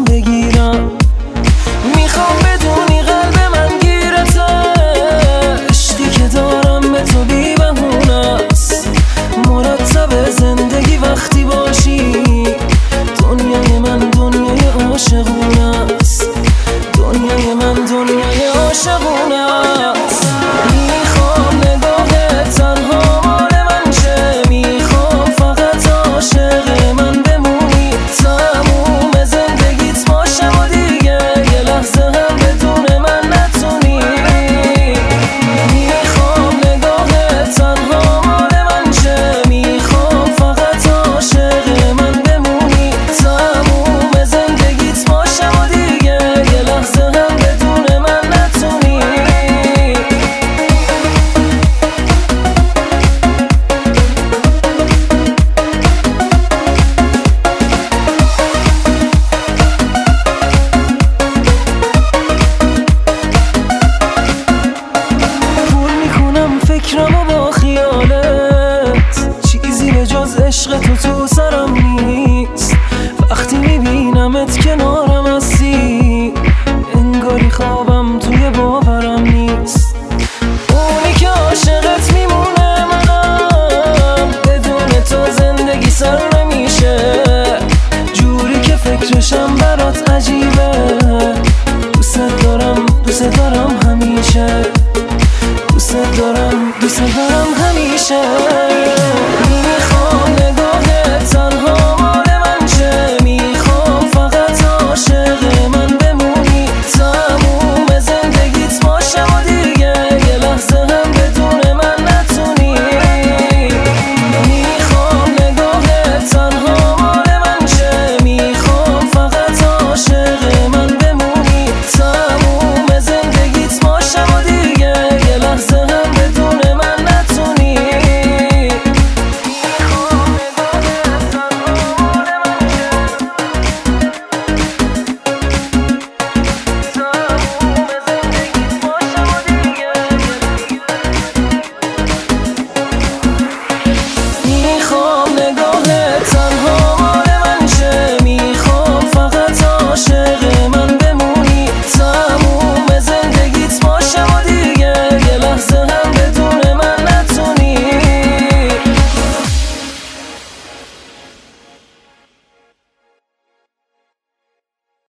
ازم بگیرم. میخوام بدونی قلب من گیرته، عشقی که دارم به تو بی بهونست. مرتب زندگی وقتی باشی، دنیای من دنیای عاشقونه است. دنیای من دنیای عاشقونه است. میخوام نگاه تنها مال من شه، میخوام فقط عاشق من بمونی. تموم زندگیت باشم و دیگه یه لحظه هم بدون من نتونی. میخوام نگاه تنها مال من شه، میخوام فقط عاشق من بمونی. تموم زندگیت باشم و دیگه یه لحظه هم بدون من نتونی. فکرمو با خیالت، چیزی به جز عشق تو سرم نیست. وقتی میبینمت کنارم هستی، انگاری خوابم توی باورم نیست. اونی که عاشقت میمونه منم، بدون تو زندگی سر نمیشه. جوری که فکرشم برات عجیبه، دوست دارم همیشه. دوست دارم همیشه.